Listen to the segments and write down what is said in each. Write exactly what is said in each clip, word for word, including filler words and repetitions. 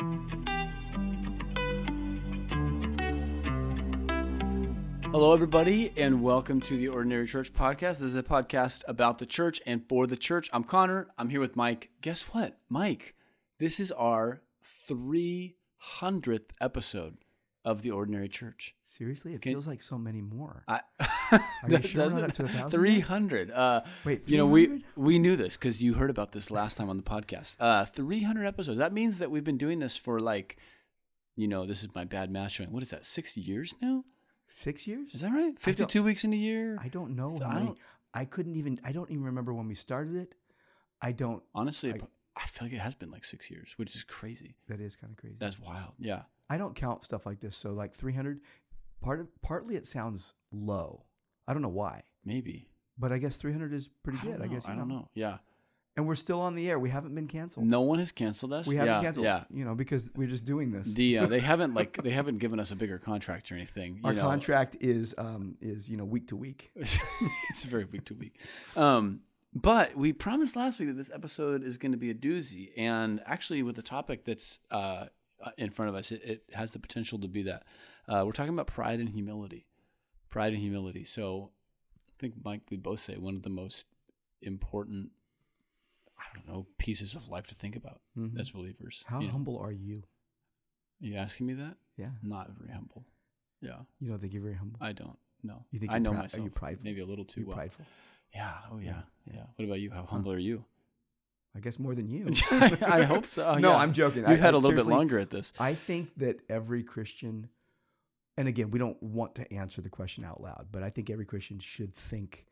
Hello, everybody, and welcome to the Ordinary Church Podcast. This is a podcast about the church and for the church. I'm Connor. I'm here with Mike. Guess what, Mike? This is our three hundredth episode of the Ordinary Church. Seriously? It Can, feels like so many more. I, Are you sure we're not up to a thousand? three hundred. Uh, Wait, you know, we we knew this because you heard about this last time on the podcast. Uh, three hundred episodes. That means that we've been doing this for like, you know, this is my bad math showing. What is that, six years now? Six years? Is that right? fifty-two weeks in a year? I don't know. I How many, don't- I couldn't even, I don't even remember when we started it. I don't. Honestly, I- I, I feel like it has been like six years, which is crazy. That is kind of crazy. That's wild. Yeah. I don't count stuff like this. So like three hundred, part of, partly it sounds low. I don't know why, Maybe. but I guess three hundred is pretty I don't good. I know. guess. You I don't know. Yeah. And we're still on the air. We haven't been canceled. No one has canceled us. We haven't yeah, canceled. Yeah. You know, because we're just doing this. The uh, they haven't like they haven't given us a bigger contract or anything. You Our know. contract is, um, is, you know, week to week. It's very week to week. Um, but we promised last week that this episode is going to be a doozy, and actually, with the topic that's uh, in front of us, it, it has the potential to be that. Uh, we're talking about pride and humility. Pride and humility. So, I think Mike, we'd both say one of the most important, I don't know, pieces of life to think about Mhm. as believers. How you know? humble are you? Are you asking me that? Yeah. Not very humble. Yeah, You don't think you're very humble? I don't. No, You think I you're know prou- are myself. you prideful? Maybe a little too You're well. prideful. Yeah. Oh yeah. Yeah, Yeah. What about you? How humble are you? I guess more than you. I hope so. No, yeah. I'm joking. You've I- had I a little bit seriously- longer at this. I think that every Christian, and again, we don't want to answer the question out loud, but I think every Christian should think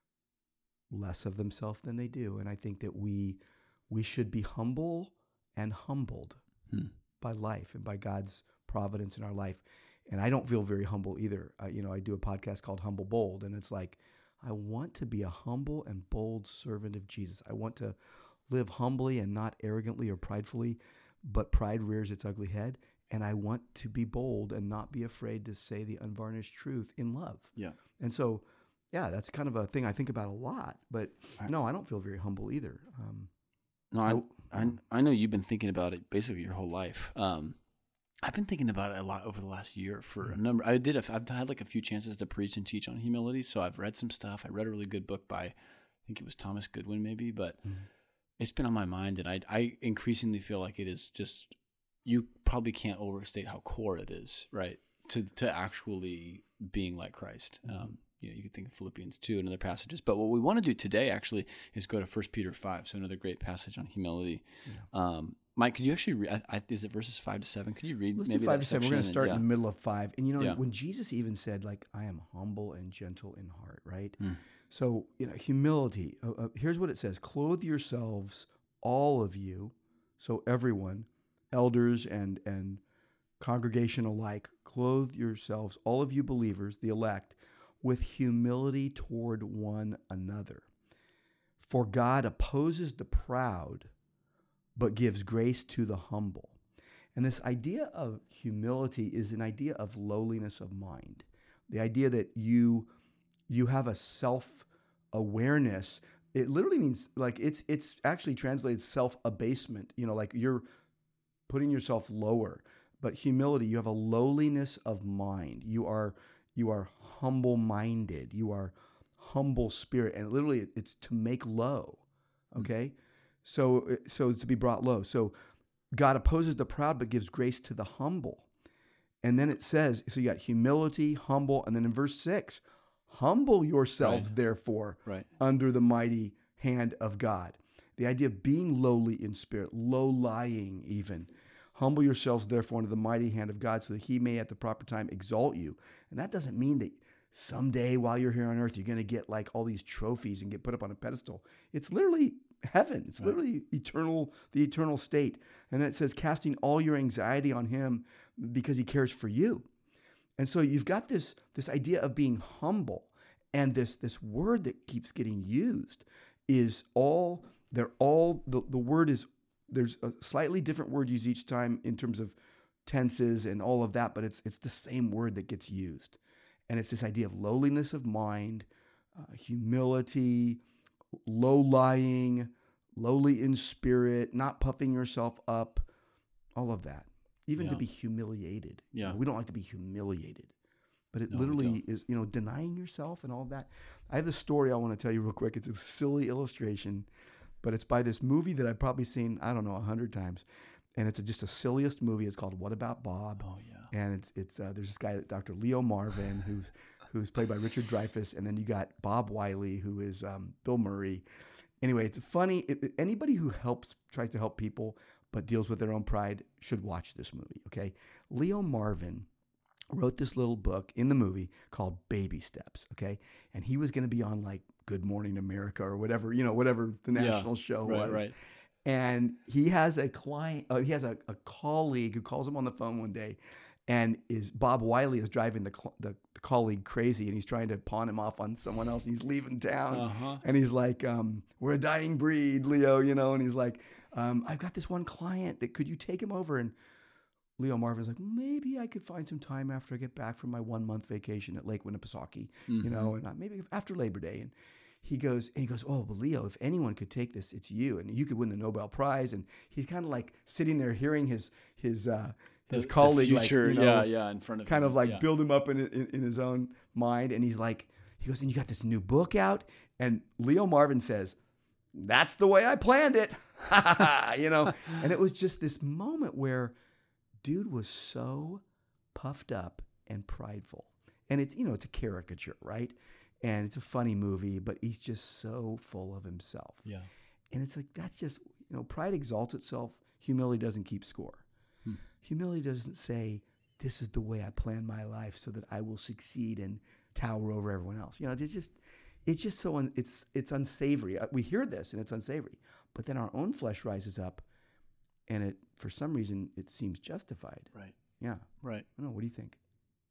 less of themselves than they do. And I think that we we should be humble and humbled Hmm. by life and by God's providence in our life. And I don't feel very humble either. Uh, you know, I do a podcast called Humble Bold, and it's like, I want to be a humble and bold servant of Jesus. I want to live humbly and not arrogantly or pridefully, but pride rears its ugly head. And I want to be bold and not be afraid to say the unvarnished truth in love. Yeah. And so, yeah, that's kind of a thing I think about a lot. But I- no, I don't feel very humble either. Um, No, I, I I know you've been thinking about it basically your whole life. Um, I've been thinking about it a lot over the last year for a number. I did. A, I've had like a few chances to preach and teach on humility, so I've read some stuff. I read a really good book by, I think it was Thomas Goodwin, maybe, but Mhm. it's been on my mind, and I I increasingly feel like it is just. You probably can't overstate how core it is, right? To to actually being like Christ. Um, you know, you could think of Philippians two and other passages, but what we want to do today actually is go to First Peter five, so another great passage on humility. Um, Mike, could you actually read? I, I, is it verses five to seven? Could you read? Let's maybe do five that to seven. We're going to section start and- in the middle of five. And you know, Yeah. when Jesus even said, like, I am humble and gentle in heart, right? Hmm. So, you know, humility. Uh, uh, here's what it says: clothe yourselves, all of you, so everyone, elders and and congregation alike, clothe yourselves, all of you believers, the elect, with humility toward one another. For God opposes the proud, but gives grace to the humble. And this idea of humility is an idea of lowliness of mind. The idea that you you have a self-awareness. It literally means like it's it's actually translated self-abasement. You know, like you're putting yourself lower. But humility, you have a lowliness of mind. You are you are humble-minded. You are humble spirit, and literally it's to make low. Okay, so so to be brought low. So God opposes the proud, but gives grace to the humble. And then it says, so you got humility, humble, and then in verse six, humble yourselves, Right. therefore, Right. under the mighty hand of God. The idea of being lowly in spirit, low-lying even. Humble yourselves, therefore, under the mighty hand of God, so that he may at the proper time exalt you. And that doesn't mean that someday while you're here on earth, you're going to get like all these trophies and get put up on a pedestal. It's literally heaven. It's Right. literally eternal, the eternal state. And it says, casting all your anxiety on him because he cares for you. And so you've got this, this idea of being humble. And this, this word that keeps getting used is all, they're all, the, the word is, there's a slightly different word used each time in terms of tenses and all of that, but it's it's the same word that gets used. And it's this idea of lowliness of mind, uh, humility, low-lying, lowly in spirit, not puffing yourself up, all of that, even Yeah. to be humiliated. You Yeah. know, we don't like to be humiliated, but it No, we literally don't. is, you know, denying yourself and all of that. I have this story I want to tell you real quick. It's a silly illustration, but it's by this movie that I've probably seen, I don't know, a hundred times. And it's a, just the silliest movie. It's called What About Bob? Oh yeah. And it's it's uh, there's this guy, Doctor Leo Marvin, who's who's played by Richard Dreyfuss, and then you got Bob Wiley, who is um, Bill Murray. Anyway, it's funny. It, it- anybody who helps tries to help people but deals with their own pride should watch this movie. Okay, Leo Marvin wrote this little book in the movie called Baby Steps. Okay, and he was going to be on like Good Morning America or whatever, you know, whatever the Yeah. national show Right. was. Right. And he has a client, uh, he has a, a colleague who calls him on the phone one day, and is Bob Wiley is driving the, cl- the the colleague crazy, and he's trying to pawn him off on someone else. He's leaving town, Uh huh. and he's like, um, "We're a dying breed, Leo," you know. And he's like, um, "I've got this one client that could you take him over?" And Leo Marvin's like, "Maybe I could find some time after I get back from my one month vacation at Lake Winnipesaukee, you know, and uh, maybe after Labor Day." And he goes, and he goes, "Oh, but Leo, if anyone could take this, it's you, and you could win the Nobel Prize." And he's kind of like sitting there hearing his his uh, his The- the colleague, future, like, you know, yeah, yeah, in front of kind him. of like yeah. build him up in, in in his own mind. And he's like, he goes, "And you got this new book out?" And Leo Marvin says, "That's the way I planned it," you know. And it was just this moment where dude was so puffed up and prideful. And it's, you know, it's a caricature, right? And it's a funny movie, but he's just so full of himself. Yeah. And it's like, that's just, you know, pride exalts itself. Humility doesn't keep score. Hmm. Humility doesn't say, this is the way I plan my life so that I will succeed and tower over everyone else. You know, it's just, it's just so, un, it's, it's unsavory. Uh, We hear this and it's unsavory, but then our own flesh rises up and it, for some reason, it seems justified. Right. Yeah. Right. I don't know. What do you think?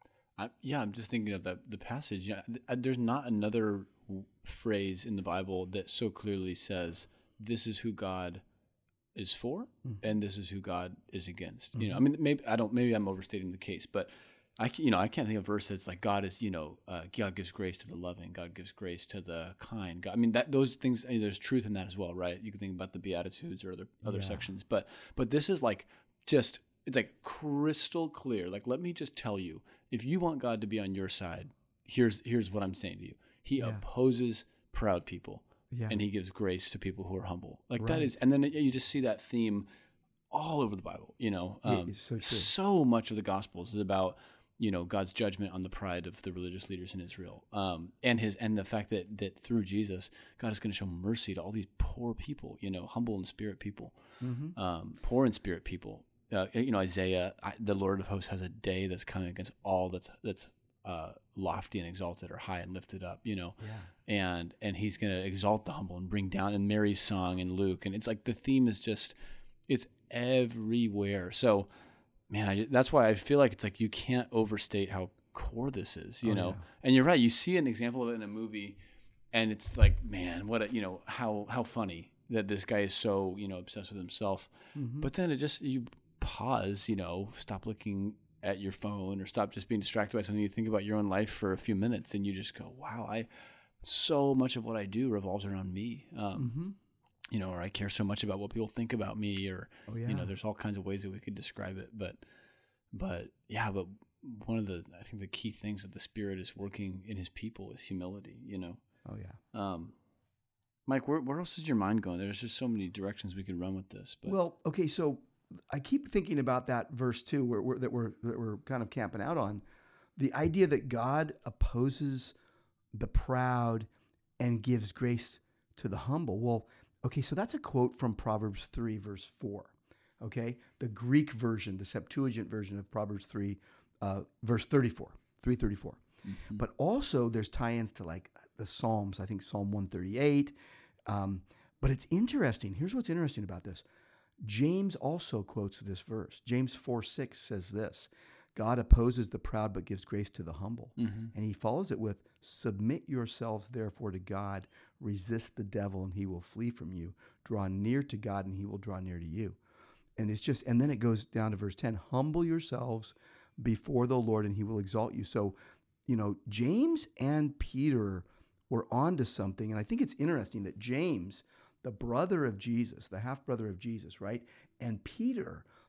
I, yeah, I'm just thinking of that the passage. Yeah, th- uh, there's not another w- phrase in the Bible that so clearly says this is who God is for, Mhm. and this is who God is against. You know, I Mhm. mean, maybe I don't. Maybe I'm overstating the case, but I, ca- you know, I can't think of a verse that's like God is, you know, uh, God gives grace to the loving, God gives grace to the kind. God, I mean, that those things. I mean, there's truth in that as well, right? You can think about the Beatitudes or other other Yeah. sections, but but this is like just. It's like crystal clear. Like, let me just tell you, if you want God to be on your side, here's here's what I'm saying to you. He Yeah. opposes proud people, Yeah. and he gives grace to people who are humble. Like that Right. is, and then you just see that theme all over the Bible. You know, Yeah, um, it's so true. so much of the Gospels is about you know God's judgment on the pride of the religious leaders in Israel, um, and his and the fact that that through Jesus, God is going to show mercy to all these poor people. You know, humble in spirit people, Mm-hmm. um, poor in spirit people. Uh, you know, Isaiah, I, the Lord of hosts has a day that's coming against all that's that's uh, lofty and exalted or high and lifted up. You know, Yeah. and and he's going to exalt the humble and bring down. And Mary's song and Luke, and it's like the theme is just it's everywhere. So, man, I, that's why I feel like it's like you can't overstate how core this is. You Oh, know, yeah. and you're right. You see an example of it in a movie, and it's like, man, what a you know how how funny that this guy is so you know obsessed with himself. Mm-hmm. But then it just you pause, you know, stop looking at your phone or stop just being distracted by something. You think about your own life for a few minutes, and you just go, "Wow, I so much of what I do revolves around me." Um, Mm-hmm. You know, or I care so much about what people think about me, or Oh, yeah. you know, there's all kinds of ways that we could describe it. But, but yeah, but one of the I think the key things that the Spirit is working in His people is humility. You know, Oh, yeah. um, Mike, where where else is your mind going? There's just so many directions we could run with this. But Well, okay, so I keep thinking about that verse too, where, where that we're that we're kind of camping out on, the idea that God opposes the proud and gives grace to the humble. Well, okay, so that's a quote from Proverbs three, verse four. Okay, the Greek version, the Septuagint version of Proverbs three, uh, verse thirty-four, three thirty-four. Mhm. But also there's tie-ins to like the Psalms. I think Psalm one thirty-eight. Um, but it's interesting. Here's what's interesting about this. James also quotes this verse. James four six says this: God opposes the proud but gives grace to the humble. Mhm. And he follows it with, submit yourselves therefore to God, resist the devil and he will flee from you. Draw near to God and he will draw near to you. And it's just, and then it goes down to verse ten, humble yourselves before the Lord and he will exalt you. So, you know, James and Peter were onto something. And I think it's interesting that James, the brother of Jesus, the half brother of Jesus, right? And Peter,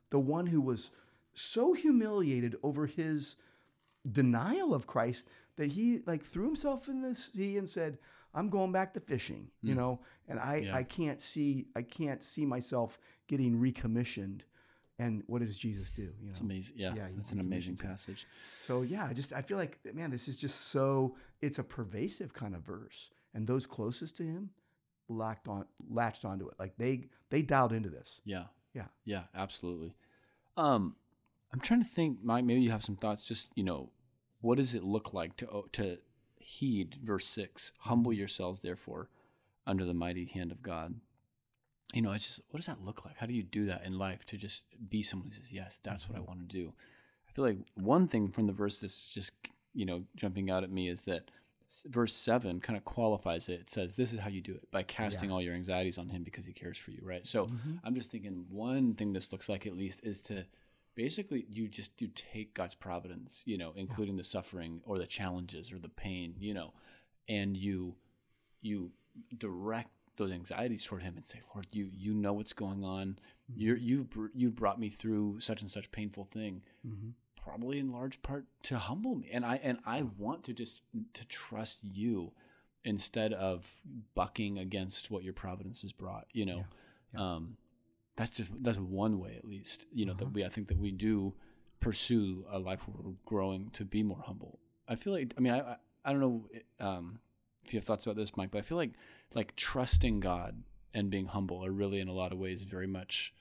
the one who was so humiliated over his denial of Christ that he like threw himself in the sea and said, I'm going back to fishing, you Mm. know, and I, Yeah. I can't see, I can't see myself getting recommissioned. And what does Jesus do? You know, It's amazing. Yeah, Yeah, he that's an amazing commissions him. passage. So yeah, I just I feel like, man, this is just so, it's a pervasive kind of verse, and those closest to him latched on latched onto it. Like they they dialed into this. Yeah. Yeah. Yeah, absolutely. Um, I'm trying to think, Mike, maybe you have some thoughts. Just, you know, what does it look like to to heed verse six? Humble yourselves, therefore, under the mighty hand of God. You know, it's just, what does that look like? How do you do that in life to just be someone who says, yes, that's what I want to do? I feel like one thing from the verse that's just, you know, jumping out at me is that s- verse seven kind of qualifies it. It says, this is how you do it, by casting Yeah. all your anxieties on him because he cares for you, right? So I'm just thinking one thing this looks like at least is to basically you just do take God's providence, you know, including the suffering or the challenges or the pain, you know, and you you direct those anxieties toward him and say, Lord, you you know what's going on. You're, you you brought me through such and such painful thing, Mm-hmm. probably in large part to humble me. And I and I want to just to trust you instead of bucking against what your providence has brought, you know. Yeah. Yeah. Um, that's just that's one way at least, you know, Uh-huh. that we I think that we do pursue a life where we're growing to be more humble. I feel like I mean I I, I don't know um, if you have thoughts about this, Mike, but I feel like like trusting God and being humble are really in a lot of ways very much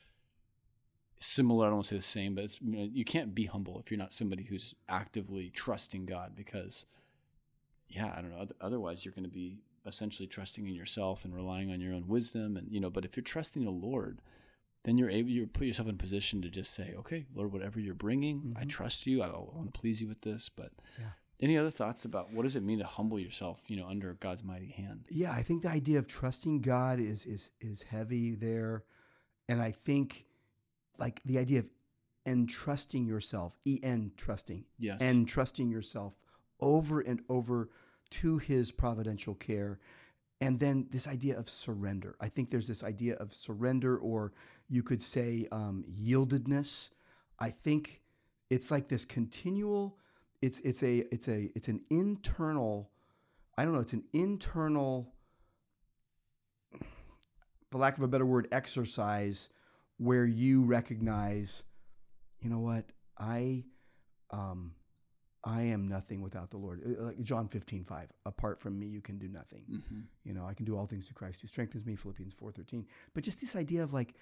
similar. I don't want to say the same, but it's, you know, you can't be humble if you're not somebody who's actively trusting God because, yeah, I don't know. Otherwise, you're going to be essentially trusting in yourself and relying on your own wisdom. And, you know, but if you're trusting the Lord, then you're able, you put yourself in a position to just say, okay, Lord, whatever you're bringing, I Mhm. trust you. I, I want to please you with this. But Yeah. any other thoughts about what does it mean to humble yourself, you know, under God's mighty hand? Yeah, I think the idea of trusting God is is is heavy there, and I think like the idea of entrusting yourself, en trusting, Yes. and trusting yourself over and over to His providential care, and then this idea of surrender. I think there's this idea of surrender, or you could say um, yieldedness. I think it's like this continual. It's it's a it's a it's an internal. I don't know. It's an internal, for lack of a better word, exercise where you recognize, you know what, I, um, I am nothing without the Lord. Uh, Like John fifteen five, apart from me, you can do nothing. Mm-hmm. You know, I can do all things through Christ who strengthens me, Philippians four thirteen. But just this idea of like,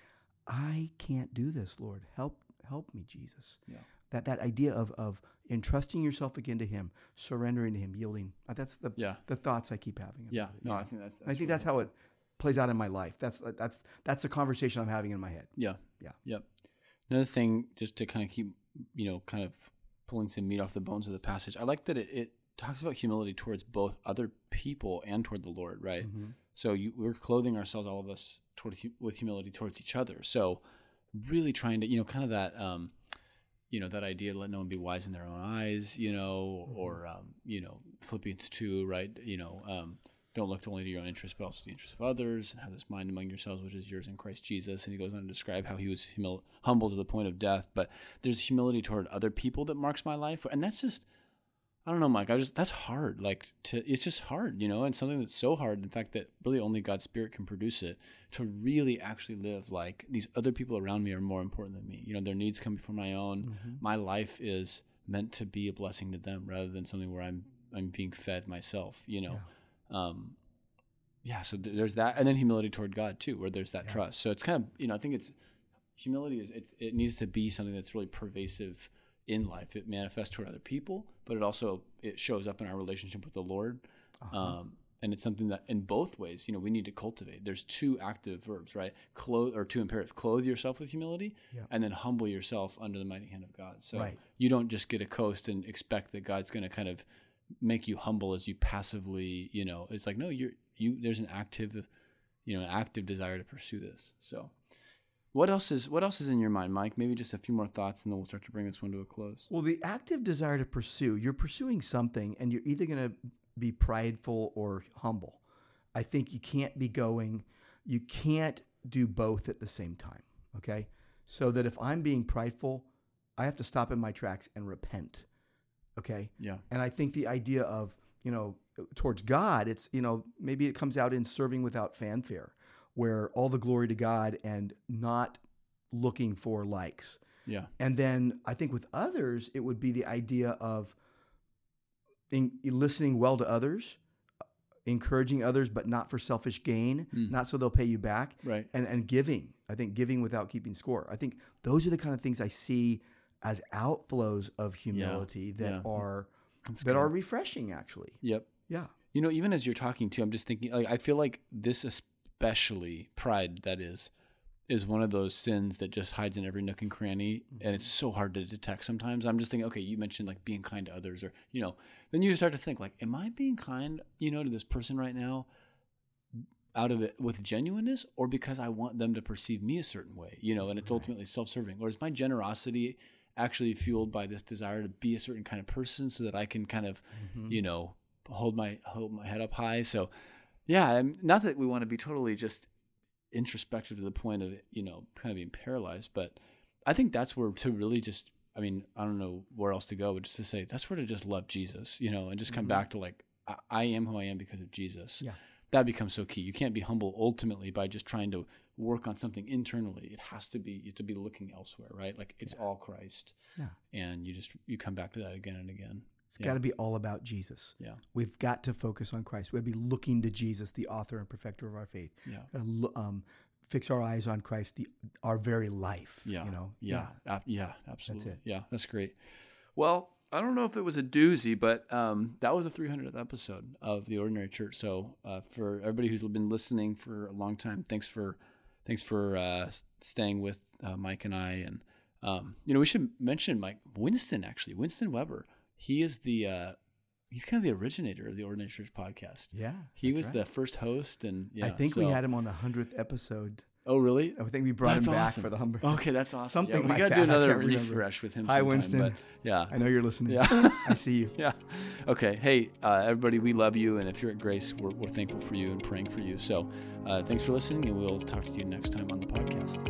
I can't do this, Lord. Help, help me, Jesus. Yeah. That that idea of of entrusting yourself again to Him, surrendering to Him, yielding. Uh, That's the Yeah. the thoughts I keep having. About Yeah. it. No, Yeah. I think that's, that's And I think really that's how helpful. it plays out in my life. That's that's that's the conversation I'm having in my head. Yeah. Yeah. Yep. Another thing, just to kind of keep, you know, kind of pulling some meat off the bones of the passage, I like that it, it talks about humility towards both other people and toward the Lord, right? Mhm. So you, we're clothing ourselves, all of us, toward hu- with humility towards each other. So really trying to, you know, kind of that, um, you know, that idea, let no one be wise in their own eyes, you know, Mhm. or, um, you know, Philippians two, right? You know, um, don't look only to your own interest, but also to the interest of others, and have this mind among yourselves, which is yours in Christ Jesus. And he goes on to describe how he was humil- humble to the point of death. But there's humility toward other people that marks my life, and that's just, I don't know, Mike. I just that's hard. Like to, it's just hard, you know, and something that's so hard, in fact, that really only God's Spirit can produce it. To really actually live like these other people around me are more important than me. You know, their needs come before my own. Mhm. My life is meant to be a blessing to them, rather than something where I'm I'm being fed myself. You know. Um, yeah, so th- there's that, and then humility toward God too, where there's that Yeah. trust. So it's kind of, you know, I think it's humility is it's, it needs to be something that's really pervasive in life. It manifests toward other people, but it also it shows up in our relationship with the Lord, Uh-huh. um, and it's something that in both ways, you know, we need to cultivate. There's two active verbs, right? Clothe or two imperatives: clothe yourself with humility, Yeah. and then humble yourself under the mighty hand of God. So Right. you don't just get a coast and expect that God's going to kind of make you humble as you passively, you know, it's like, no, you're, you, there's an active, you know, an active desire to pursue this. So what else is, what else is in your mind, Mike? Maybe just a few more thoughts and then we'll start to bring this one to a close. Well, the active desire to pursue, you're pursuing something, and you're either going to be prideful or humble. I think you can't be going, you can't do both at the same time. Okay. so that if I'm being prideful, I have to stop in my tracks and repent. Okay. Yeah. And I think the idea of, you know, towards God, it's, you know, maybe it comes out in serving without fanfare, where all the glory to God and not looking for likes. Yeah. And then I think with others, it would be the idea of in, listening well to others, encouraging others, but not for selfish gain, Mm. not so they'll pay you back, Right. and, and giving. I think giving without keeping score. I think those are the kind of things I see as outflows of humility that Yeah. are That's that good. are refreshing, actually. Yep. Yeah. You know, even as you're talking too, I'm just thinking, like, I feel like this especially, pride, that is, is one of those sins that just hides in every nook and cranny, and it's so hard to detect sometimes. I'm just thinking, okay, you mentioned like being kind to others, or, you know, then you start to think like, am I being kind, you know, to this person right now out of it with genuineness, or because I want them to perceive me a certain way, you know, and it's Right. ultimately self-serving? Or is my generosity actually fueled by this desire to be a certain kind of person so that I can kind of, Mhm. you know, hold my hold my head up high? So yeah, I'm, not that we want to be totally just introspective to the point of, you know, kind of being paralyzed, but I think that's where to really just, I mean, I don't know where else to go, but just to say that's where to just love Jesus, you know, and just come Mhm. back to like, I, I am who I am because of Jesus. Yeah. That becomes so key. You can't be humble ultimately by just trying to work on something internally. It has to be, you have to be looking elsewhere, right? Like it's Yeah. all Christ. Yeah. And you just, you come back to that again and again. It's Yeah. got to be all about Jesus. Yeah. We've got to focus on Christ. We've got to be looking to Jesus, the author and perfecter of our faith. Yeah. Got to lo- um, fix our eyes on Christ, the our very life. Yeah. You know. Yeah. Yeah. yeah absolutely. it. Yeah. That's great. Well, I don't know if it was a doozy, but um, that was the three hundredth episode of The Ordinary Church. So uh, for everybody who's been listening for a long time, thanks for thanks for uh, staying with uh, Mike and I. And um, you know, we should mention Mike Winston actually, Winston Weber. He is the uh, he's kind of the originator of the Ordinary Church podcast. Yeah. He that's was right. the first host, and yeah, I think we so- had him on the hundredth episode. Oh, really? I think we brought That's him back awesome. for the hundredth. Okay, that's awesome. Something yeah, we like gotta that. do I another can't remember. refresh with him. Hi, sometime, Winston. But yeah. I know you're listening. Yeah. I see you. Yeah. Okay. Hey, uh, everybody, we love you. And if you're at Grace, we're, we're thankful for you and praying for you. So uh, thanks for listening, and we'll talk to you next time on the podcast.